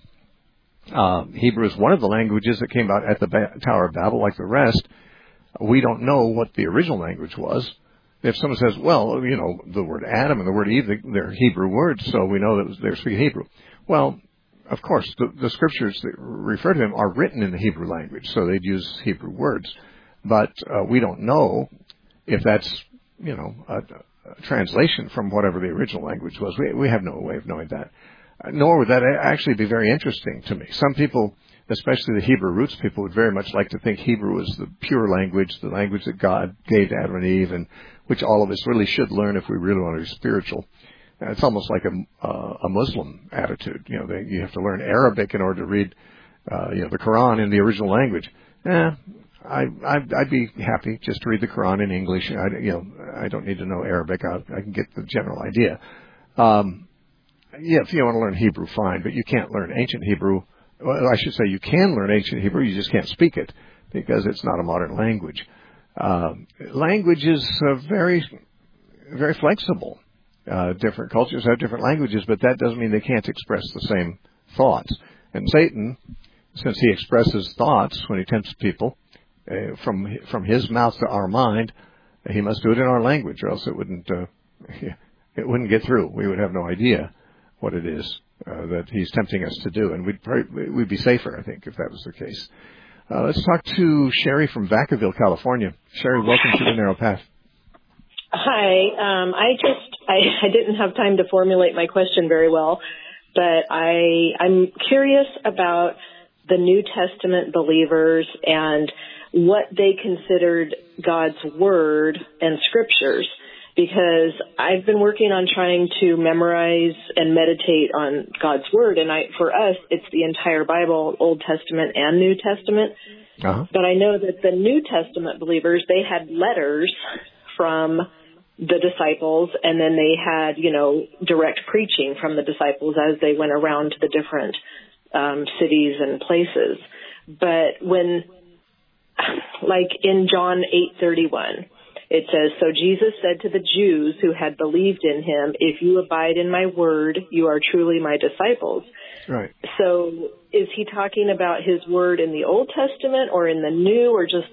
Uh, Hebrew is one of the languages that came out at the ba- Tower of Babel, like the rest. We don't know what the original language was. If someone says, well, you know, the word Adam and the word Eve, they're Hebrew words, so we know that they're speaking Hebrew. Well, of course, the, the scriptures that refer to them are written in the Hebrew language, so they'd use Hebrew words. But uh, we don't know if that's, you know, a, a translation from whatever the original language was. We, we have no way of knowing that. Uh, nor would that actually be very interesting to me. Some people, especially the Hebrew roots people, would very much like to think Hebrew is the pure language, the language that God gave to Adam and Eve, and which all of us really should learn if we really want to be spiritual. Uh, it's almost like a, uh, a Muslim attitude. You know, they, you have to learn Arabic in order to read, uh, you know, the Quran in the original language. Eh, I, I'd, I'd be happy just to read the Quran in English. I, you know, I don't need to know Arabic. I, I can get the general idea. Um, yeah, if you want to learn Hebrew, fine, but you can't learn ancient Hebrew. Well, I should say you can learn ancient Hebrew, you just can't speak it because it's not a modern language. Uh, language is uh, very, very flexible. Uh, different cultures have different languages, but that doesn't mean they can't express the same thoughts. And Satan, since he expresses thoughts when he tempts people uh, from from his mouth to our mind, he must do it in our language, or else it wouldn't uh, it wouldn't get through. We would have no idea what it is uh, that he's tempting us to do, and we'd probably, we'd be safer, I think, if that was the case. Uh, let's talk to Sherry from Vacaville, California. Sherry, welcome to the Narrow Path. Hi. Um, I just I, I didn't have time to formulate my question very well, but I I'm curious about the New Testament believers and what they considered God's Word and Scriptures. because I've been working on trying to memorize and meditate on God's Word. And I, for us, it's the entire Bible, Old Testament and New Testament. Uh-huh. But I know that the New Testament believers, they had letters from the disciples, and then they had, you know, direct preaching from the disciples as they went around to the different um, cities and places. But when, like in John eight thirty-one, it says, "So Jesus said to the Jews who had believed in him, 'If you abide in my word, you are truly my disciples.'" Right. So is he talking about his word in the Old Testament or in the New, or just,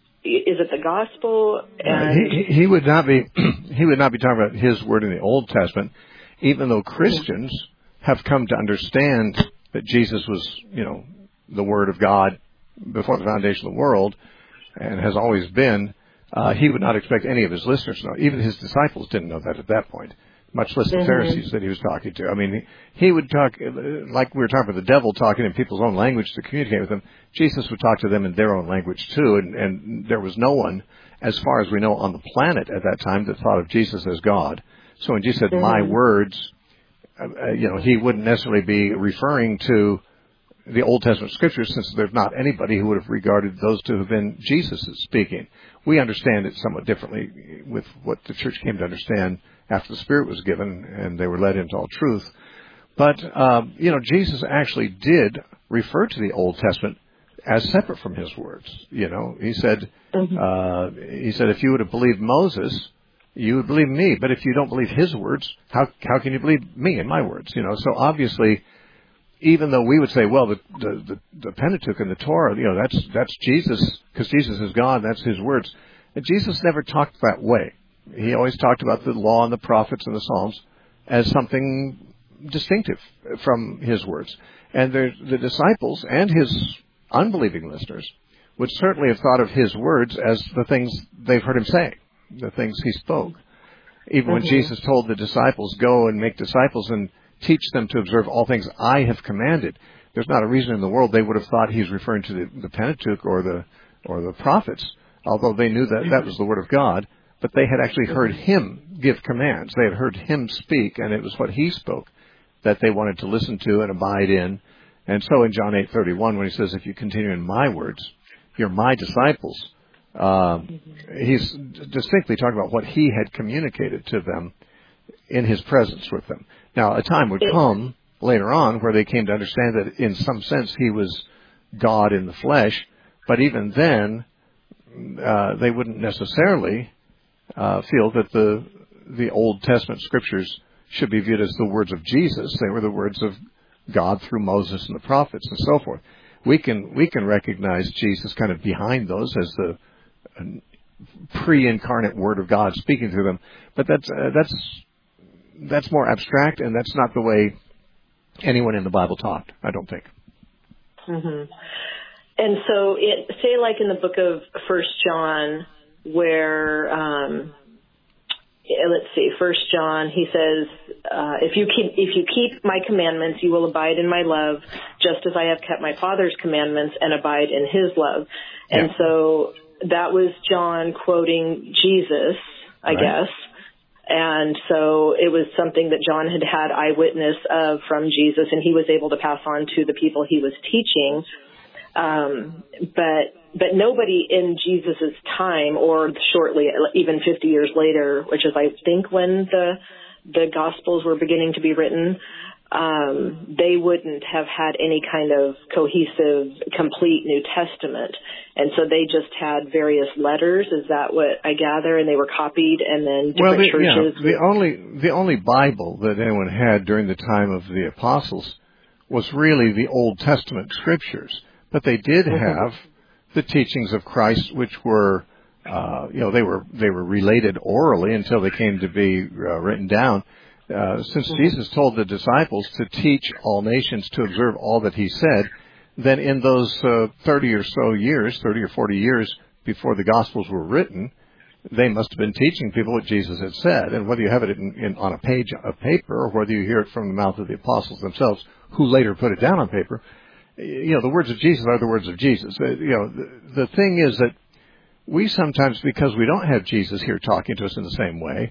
is it the gospel? And uh, he, he would not be he would not be talking about his word in the Old Testament, even though Christians have come to understand that Jesus was, you know, the Word of God before the foundation of the world, and has always been. Uh, he would not expect any of his listeners to know. Even his disciples didn't know that at that point, much less the mm-hmm. Pharisees that he was talking to. I mean, he, he would talk, like we were talking about the devil talking in people's own language to communicate with them. Jesus would talk to them in their own language too, and, and there was no one, as far as we know, on the planet at that time that thought of Jesus as God. So when Jesus said, mm-hmm. my words, uh, you know, he wouldn't necessarily be referring to the Old Testament scriptures, since there's not anybody who would have regarded those to have been Jesus speaking. We understand it somewhat differently with what the church came to understand after the Spirit was given and they were led into all truth. But, um, you know, Jesus actually did refer to the Old Testament as separate from his words. You know, he said, mm-hmm. uh, he said, if you would have believed Moses, you would believe me. But if you don't believe his words, how how can you believe me and my words? You know, so obviously, even though we would say, well, the, the, the, the Pentateuch and the Torah, you know, that's, that's Jesus, because Jesus is God, that's his words. And Jesus never talked that way. He always talked about the law and the prophets and the Psalms as something distinctive from his words. And the, the disciples and his unbelieving listeners would certainly have thought of his words as the things they've heard him say, the things he spoke. Even mm-hmm. when Jesus told the disciples, go and make disciples and teach them to observe all things I have commanded, there's not a reason in the world they would have thought he's referring to the, the Pentateuch or the or the prophets, although they knew that that was the Word of God. But they had actually heard him give commands. They had heard him speak, and it was what he spoke that they wanted to listen to and abide in. And so in John eight thirty-one, when he says, if you continue in my words, you're my disciples, uh, he's distinctly talking about what he had communicated to them in his presence with them. Now, a time would come later on where they came to understand that in some sense he was God in the flesh, but even then uh, they wouldn't necessarily uh, feel that the the Old Testament scriptures should be viewed as the words of Jesus. They were the words of God through Moses and the prophets and so forth. We can we can recognize Jesus kind of behind those as the uh, pre-incarnate Word of God speaking through them, but that's uh, that's that's more abstract, and that's not the way anyone in the Bible talked, I don't think. Mm-hmm. And so, it, say like in the book of First John, where, um, let's see, First John, he says, uh, if you keep if you keep my commandments, you will abide in my love, just as I have kept my Father's commandments and abide in his love. Yeah. And so that was John quoting Jesus, I right. guess. And so it was something that John had had eyewitness of from Jesus, and he was able to pass on to the people he was teaching. Um, but but nobody in Jesus's time, or shortly, even fifty years later, which is I think when the the Gospels were beginning to be written, um, they wouldn't have had any kind of cohesive, complete New Testament. And so they just had various letters. Is that what I gather? And they were copied, and then different well, the, churches. Yeah, the only the only Bible that anyone had during the time of the apostles was really the Old Testament scriptures. But they did have mm-hmm. the teachings of Christ, which were, uh, you know, they were they were related orally until they came to be uh, written down. Uh, since mm-hmm. Jesus told the disciples to teach all nations to observe all that he said, then in those uh, thirty or so years, thirty or forty years before the Gospels were written, they must have been teaching people what Jesus had said. And whether you have it in, in, on a page of paper, or whether you hear it from the mouth of the apostles themselves, who later put it down on paper, you know, the words of Jesus are the words of Jesus. Uh, you know, the, the thing is that we sometimes, because we don't have Jesus here talking to us in the same way,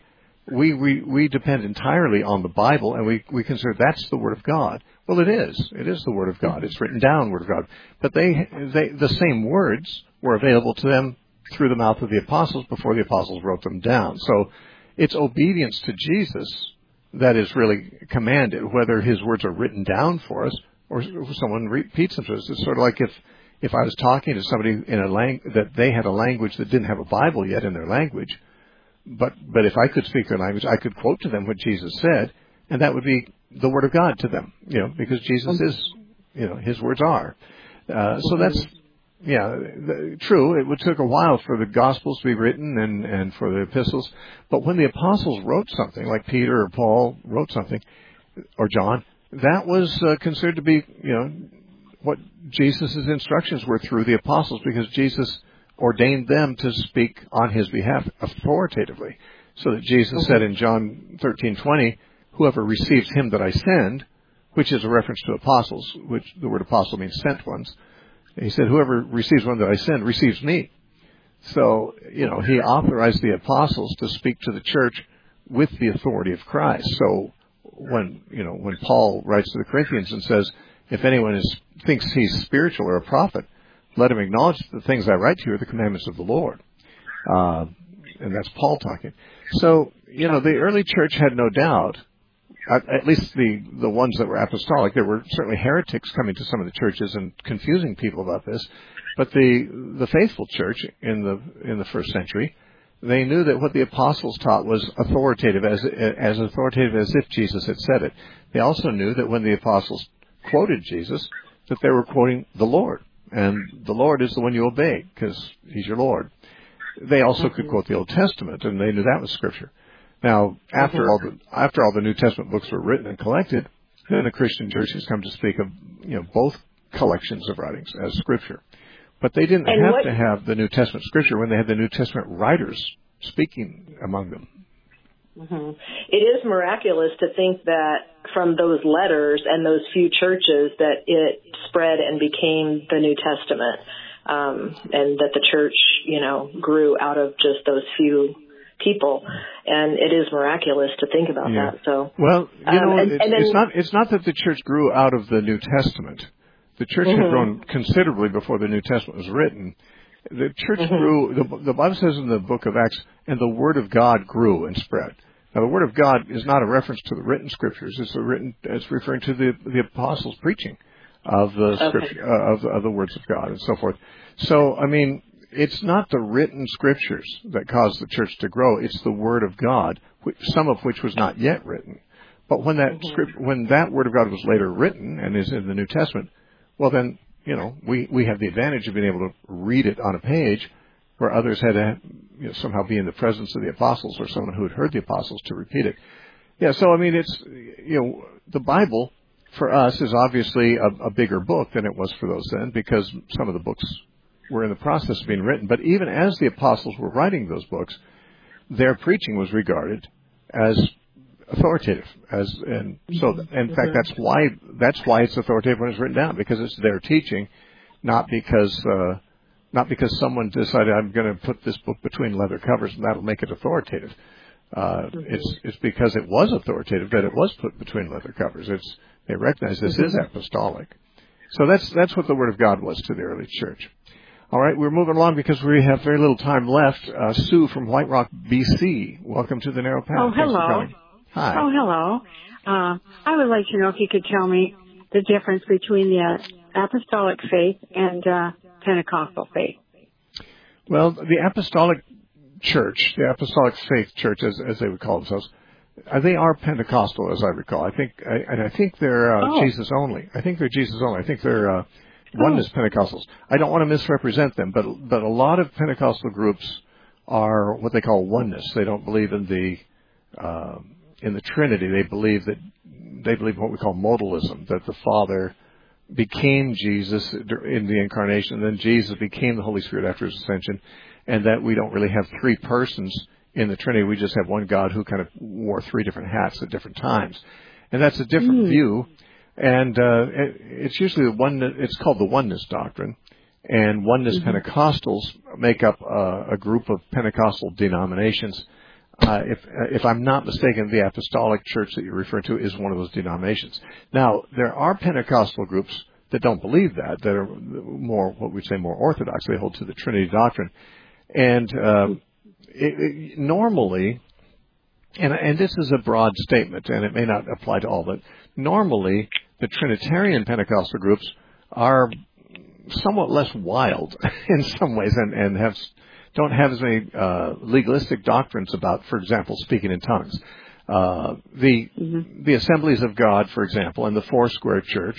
we, we, we depend entirely on the Bible, and we, we consider that's the Word of God. Well, it is. It is the Word of God. It's written down Word of God. But they, they, the same words were available to them through the mouth of the apostles before the apostles wrote them down. So it's obedience to Jesus that is really commanded, whether his words are written down for us or someone repeats them to us. It's sort of like if, if I was talking to somebody in a lang- that they had a language that didn't have a Bible yet in their language, but, but if I could speak their language, I could quote to them what Jesus said, and that would be the Word of God to them, you know, because Jesus is, you know, his words are. Uh, so that's, yeah, the, true. It would took a while for the Gospels to be written and, and for the epistles. But when the apostles wrote something, like Peter or Paul wrote something, or John, that was uh, considered to be, you know, what Jesus' instructions were through the apostles, because Jesus ordained them to speak on his behalf authoritatively. So that Jesus okay. said in John thirteen twenty, whoever receives him that I send, which is a reference to apostles, which the word apostle means sent ones. He said, whoever receives one that I send receives me. So, you know, he authorized the apostles to speak to the church with the authority of Christ. So when, you know, when Paul writes to the Corinthians and says, if anyone is, thinks he's spiritual or a prophet, let him acknowledge that the things I write to you are the commandments of the Lord. Uh, and that's Paul talking. So, you know, the early church had no doubt, at, at least the, the ones that were apostolic. There were certainly heretics coming to some of the churches and confusing people about this. But the, the faithful church in the, in the first century, they knew that what the apostles taught was authoritative, as, as authoritative as if Jesus had said it. They also knew that when the apostles quoted Jesus, that they were quoting the Lord. And the Lord is the one you obey, because he's your Lord. They also mm-hmm. could quote the Old Testament, and they knew that was Scripture. Now, after mm-hmm. all the after all the New Testament books were written and collected, then the Christian church has come to speak of, you know, both collections of writings as Scripture. But they didn't and have what, to have the New Testament Scripture when they had the New Testament writers speaking among them. Mm-hmm. It is miraculous to think that from those letters and those few churches that it spread and became the New Testament, um, and that the church, you know, grew out of just those few people. And it is miraculous to think about yeah. that. So, well, you know, um, and, it's, and then, it's not it's not that the church grew out of the New Testament. The church mm-hmm. had grown considerably before the New Testament was written. The church mm-hmm. grew. The, the Bible says in the book of Acts, and the word of God grew and spread. Now, the Word of God is not a reference to the written Scriptures. It's a written. It's referring to the the apostles' preaching of the okay. scripture, uh, of, of the words of God and so forth. So, I mean, it's not the written Scriptures that caused the church to grow. It's the Word of God, which, some of which was not yet written. But when that mm-hmm. script, when that Word of God was later written and is in the New Testament, well, then, you know, we we have the advantage of being able to read it on a page, where others had to, you know, somehow be in the presence of the apostles or someone who had heard the apostles to repeat it. Yeah, so I mean, it's, you know, the Bible for us is obviously a, a bigger book than it was for those then, because some of the books were in the process of being written. But even as the apostles were writing those books, their preaching was regarded as authoritative. As and so, in fact, that's why that's why it's authoritative when it's written down, because it's their teaching, not because. Uh, Not because someone decided I'm going to put this book between leather covers and that'll make it authoritative. Uh, mm-hmm. It's it's because it was authoritative that it was put between leather covers. It's they recognize this mm-hmm. is apostolic. So that's that's what the Word of God was to the early church. All right, we're moving along because we have very little time left. Uh, Sue from White Rock, B C. Welcome to the Narrow Path. Oh, hello. Hi. Oh, hello. Uh, I would like to know if you could tell me the difference between the apostolic faith and uh, Pentecostal faith. Well, the apostolic church, the apostolic faith church, as, as they would call themselves, uh, they are Pentecostal, as I recall. I think, I, and I think they're uh, oh. Jesus only. I think they're Jesus only. I think they're uh, oneness oh. Pentecostals. I don't want to misrepresent them, but but a lot of Pentecostal groups are what they call oneness. They don't believe in the uh, in the Trinity. They believe that they believe in what we call modalism, that the Father became Jesus in the incarnation, and then Jesus became the Holy Spirit after his ascension, and that we don't really have three persons in the Trinity. We just have one God who kind of wore three different hats at different times. And that's a different mm. view. And uh, it, it's usually the one. It's called the oneness doctrine. And oneness mm-hmm. Pentecostals make up uh, a group of Pentecostal denominations uh, if if I'm not mistaken, the Apostolic Church that you're referring to is one of those denominations. Now, there are Pentecostal groups that don't believe that, that are more, what we'd say, more orthodox. They hold to the Trinity doctrine. And uh, it, it, normally, and, and this is a broad statement, and it may not apply to all, but normally the Trinitarian Pentecostal groups are somewhat less wild in some ways and, and have don't have as many uh, legalistic doctrines about, for example, speaking in tongues. Uh, the mm-hmm. the Assemblies of God, for example, and the Foursquare Church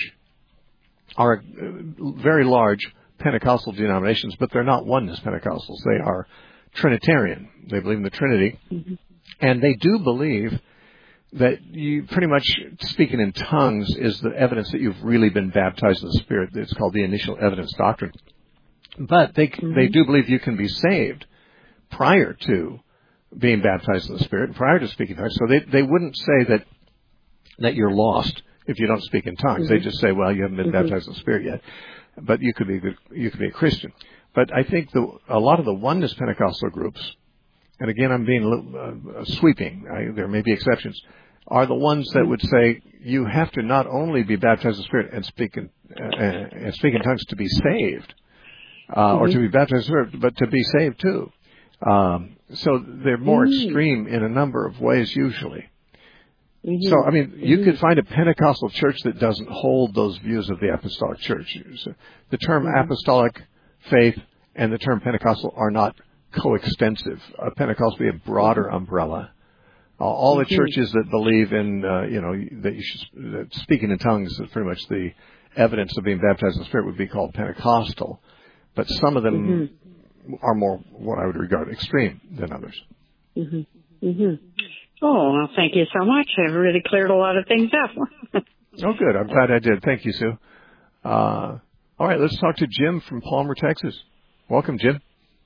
are very large Pentecostal denominations, but they're not oneness Pentecostals. They are Trinitarian. They believe in the Trinity. Mm-hmm. And they do believe that you pretty much speaking in tongues is the evidence that you've really been baptized in the Spirit. It's called the initial evidence doctrine. But they mm-hmm. they do believe you can be saved prior to being baptized in the Spirit, prior to speaking tongues. So they, they wouldn't say that that you're lost if you don't speak in tongues. Mm-hmm. They just say, well, you haven't been mm-hmm. baptized in the Spirit yet, but you could be you could be a Christian. But I think the, a lot of the oneness Pentecostal groups, and again, I'm being a little uh, sweeping, I, there may be exceptions, are the ones that would say you have to not only be baptized in the Spirit and speak in, uh, and speak in tongues to be saved, uh, mm-hmm. or to be baptized in the Spirit, but to be saved too. Um, so they're more mm-hmm. extreme in a number of ways usually. Mm-hmm. So, I mean, you mm-hmm. could find a Pentecostal church that doesn't hold those views of the Apostolic Church. The term mm-hmm. apostolic faith and the term Pentecostal are not coextensive. A Pentecostal would be a broader mm-hmm. umbrella. Uh, all mm-hmm. the churches that believe in, uh, you know, that you should, that speaking in tongues is pretty much the evidence of being baptized in the Spirit would be called Pentecostal. But some of them mm-hmm. are more what I would regard extreme than others. Mm-hmm. Mm-hmm. Oh, well, thank you so much. I've really cleared a lot of things up. Oh, good. I'm glad I did. Thank you, Sue. Uh, all right, let's talk to Jim from Palmer, Texas. Welcome, Jim.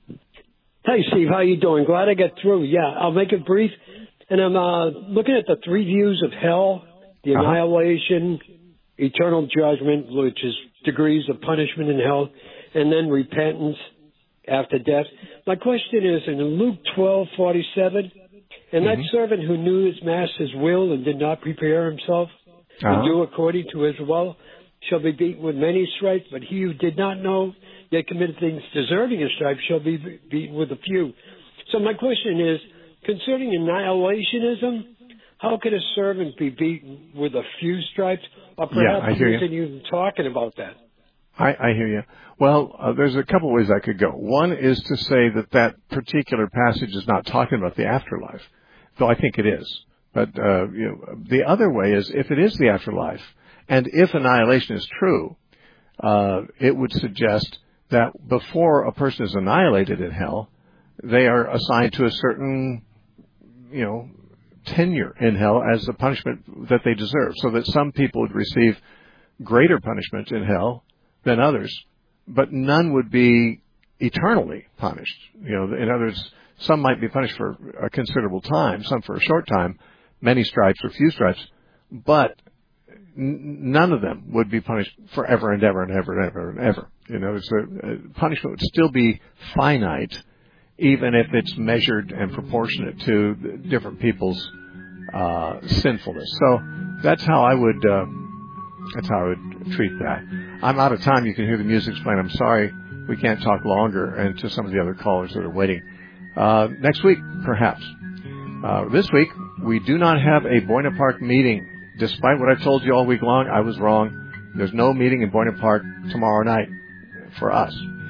Hey, Steve. How you doing? Glad I got through. Yeah, I'll make it brief. And I'm uh, looking at the three views of hell, the uh-huh. annihilation, eternal judgment, which is degrees of punishment in hell, and then repentance after death. My question is, in Luke twelve forty-seven, and mm-hmm. that servant who knew his master's will and did not prepare himself uh-huh. and do according to his will shall be beaten with many stripes, but he who did not know yet committed things deserving of stripes shall be beaten with a few. So my question is, concerning annihilationism, how could a servant be beaten with a few stripes? Or perhaps yeah, isn't even talking about that. I, I hear you. Well, uh, there's a couple ways I could go. One is to say that that particular passage is not talking about the afterlife, though I think it is. But uh, you know, the other way is if it is the afterlife, and if annihilation is true, uh, it would suggest that before a person is annihilated in hell, they are assigned to a certain, you know, tenure in hell as the punishment that they deserve, so that some people would receive greater punishment in hell than others, but none would be eternally punished. You know, in other words, some might be punished for a considerable time, some for a short time, many stripes or few stripes, but n- none of them would be punished forever and ever and ever and ever and ever. You know, it's a, a punishment would still be finite, even if it's measured and proportionate to different people's uh, sinfulness. So that's how I would. Uh, That's how I would treat that. I'm out of time. You can hear the music playing. I'm sorry we can't talk longer, and to some of the other callers that are waiting. Uh, next week, perhaps. Uh, this week, we do not have a Buena Park meeting. Despite what I told you all week long, I was wrong. There's no meeting in Buena Park tomorrow night for us.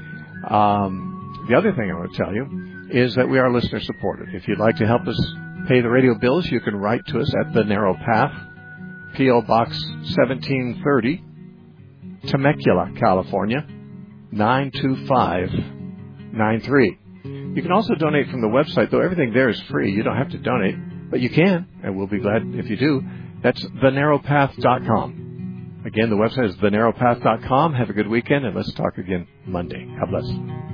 Um, the other thing I want to tell you is that we are listener supported. If you'd like to help us pay the radio bills, you can write to us at The Narrow Path, P O. Box seventeen thirty, Temecula, California, nine two five nine three. You can also donate from the website, though everything there is free. You don't have to donate, but you can, and we'll be glad if you do. That's the narrow path dot com. Again, the website is the narrow path dot com. Have a good weekend, and let's talk again Monday. God bless.